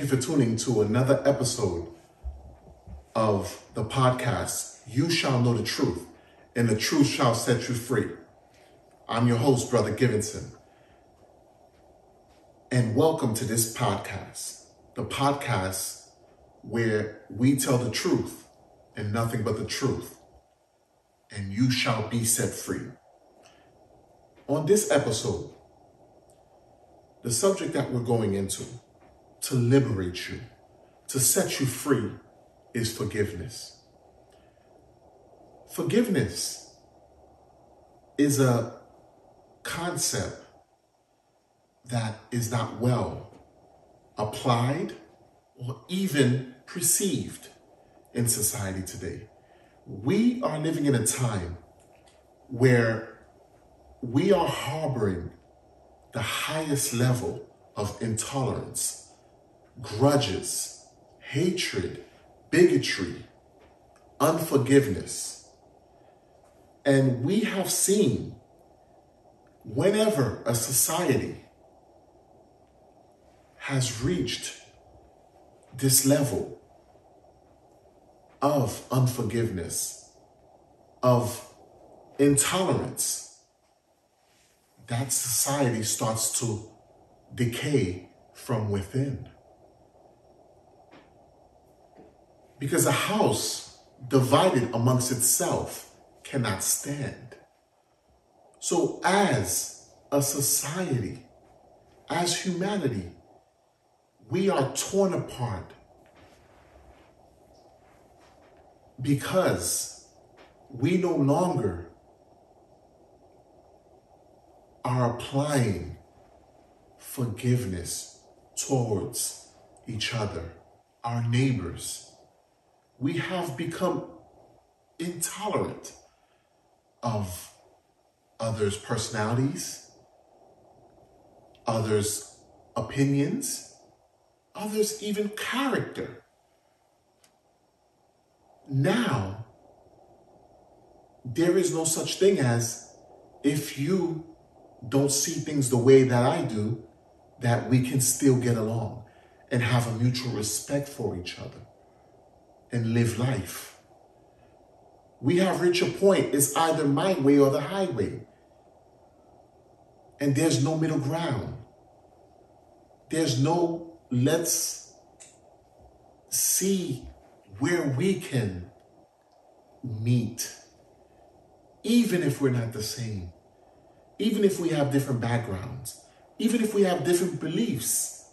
for tuning to another episode of the podcast, You Shall Know the Truth, and the Truth Shall Set You Free. I'm your host, Brother Givenson, and welcome to this podcast, the podcast where we tell the truth and nothing but the truth, and you shall be set free. On this episode, the subject that we're going into to liberate you, to set you free, is forgiveness. Forgiveness is a concept that is not well applied or even perceived in society today. We are living in a time where we are harboring the highest level of intolerance, grudges, hatred, bigotry, unforgiveness. And we have seen whenever a society has reached this level of unforgiveness, of intolerance, that society starts to decay from within. Because a house divided amongst itself cannot stand. So as a society, as humanity, we are torn apart because we no longer are applying forgiveness towards each other, our neighbors. We have become intolerant of others' personalities, others' opinions, others' even character. Now, there is no such thing as, if you don't see things the way that I do, that we can still get along and have a mutual respect for each other and live life. We have reached a point, it's either my way or the highway. And there's no middle ground. There's no, let's see where we can meet, even if we're not the same. Even if we have different backgrounds, even if we have different beliefs.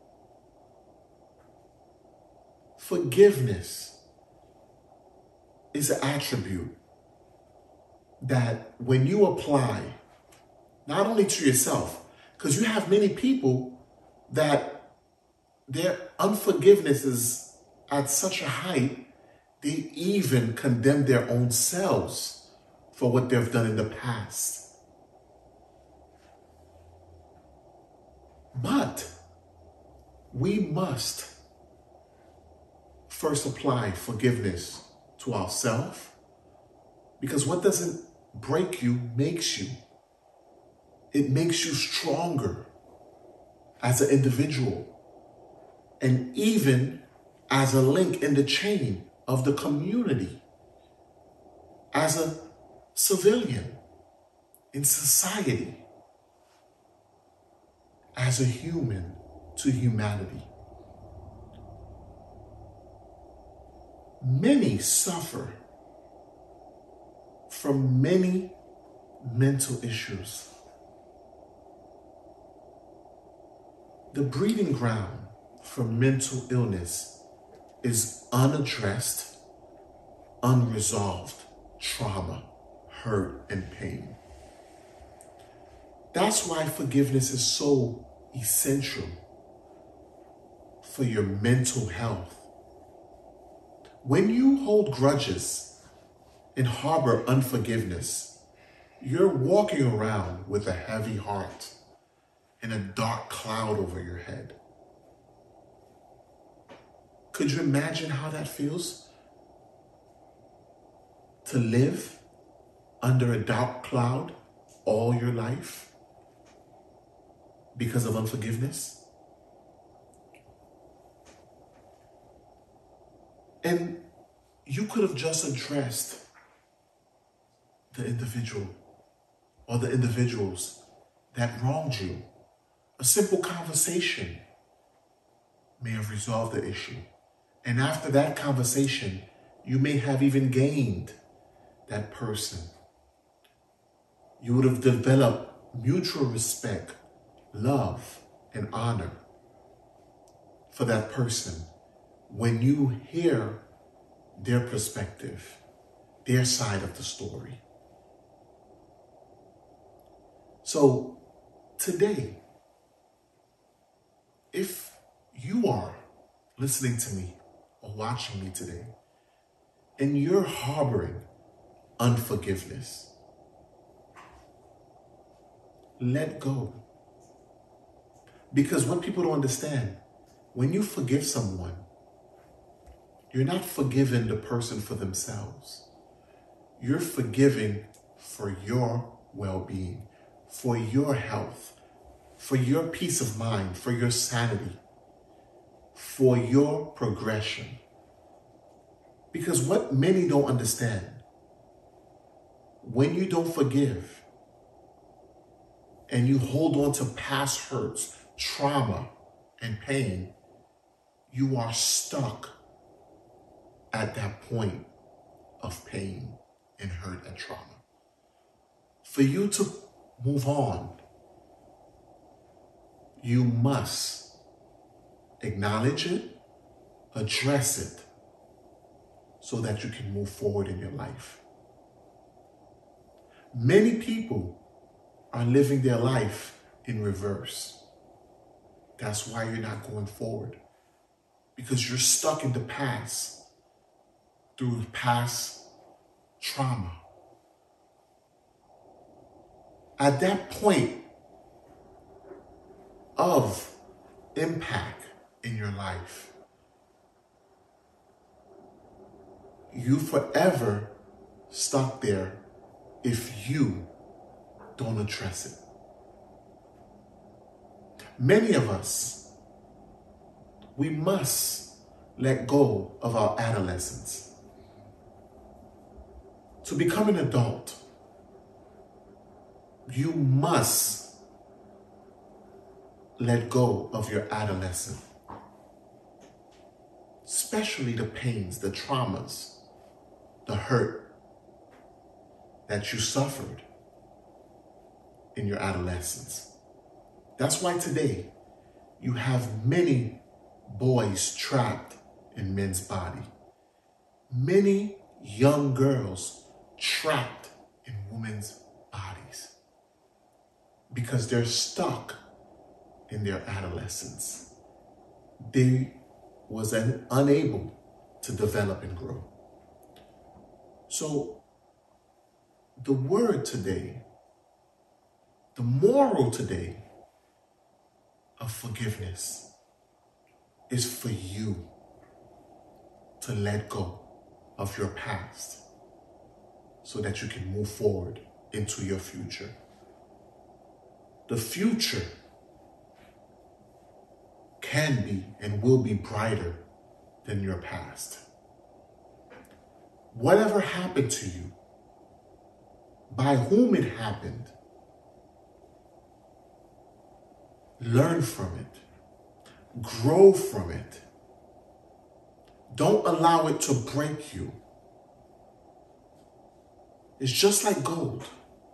Forgiveness is an attribute that when you apply, not only to yourself, because you have many people that their unforgiveness is at such a height, they even condemn their own selves for what they've done in the past. But we must first apply forgiveness to ourselves, because what doesn't break you makes you. It makes you stronger as an individual and even as a link in the chain of the community, as a civilian in society, as a human to humanity. Many suffer from many mental issues. The breeding ground for mental illness is unaddressed, unresolved trauma, hurt, and pain. That's why forgiveness is so essential for your mental health. When you hold grudges and harbor unforgiveness, you're walking around with a heavy heart and a dark cloud over your head. Could you imagine how that feels? To live under a dark cloud all your life because of unforgiveness? And you could have just addressed the individual or the individuals that wronged you. A simple conversation may have resolved the issue. And after that conversation, you may have even gained that person. You would have developed mutual respect, love, and honor for that person when you hear their perspective, their side of the story. So today, if you are listening to me or watching me today, and you're harboring unforgiveness, let go. Because what people don't understand, when you forgive someone, you're not forgiving the person for themselves. You're forgiving for your well-being, for your health, for your peace of mind, for your sanity, for your progression. Because what many don't understand, when you don't forgive and you hold on to past hurts, trauma, and pain, you are stuck at that point of pain and hurt and trauma. For you to move on, you must acknowledge it, address it, so that you can move forward in your life. Many people are living their life in reverse. That's why you're not going forward, because you're stuck in the past through past trauma. At that point of impact in your life, you forever stuck there if you don't address it. Many of us, we must let go of our adolescence. To become an adult, you must let go of your adolescence, especially the pains, the traumas, the hurt that you suffered in your adolescence. That's why today you have many boys trapped in men's body, many young girls trapped in women's bodies because they're stuck in their adolescence. They was unable to develop and grow. So the word today, the moral today of forgiveness is for you to let go of your past so that you can move forward into your future. The future can be and will be brighter than your past. Whatever happened to you, by whom it happened, learn from it, grow from it. Don't allow it to break you. It's just like gold.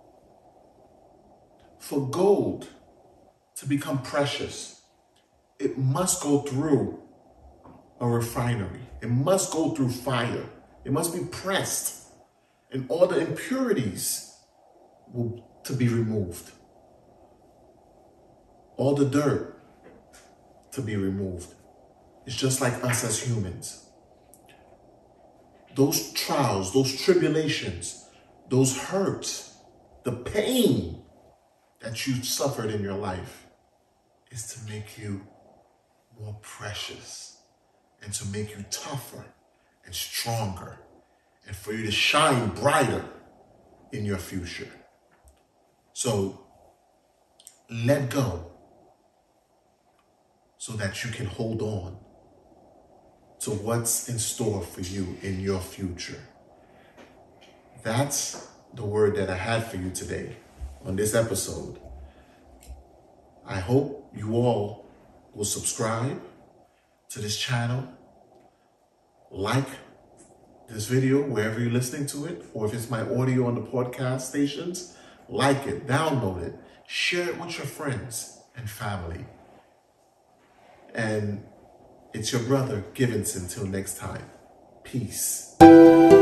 For gold to become precious, it must go through a refinery. It must go through fire. It must be pressed, and all the impurities to be removed. All the dirt to be removed. It's just like us as humans. Those trials, those tribulations, those hurts, the pain that you suffered in your life is to make you more precious and to make you tougher and stronger and for you to shine brighter in your future. So let go so that you can hold on to what's in store for you in your future. That's the word that I had for you today on this episode. I hope you all will subscribe to this channel, like this video wherever you're listening to it, or if it's my audio on the podcast stations, like it, download it, share it with your friends and family. And it's your brother, Givenson. Till next time, peace.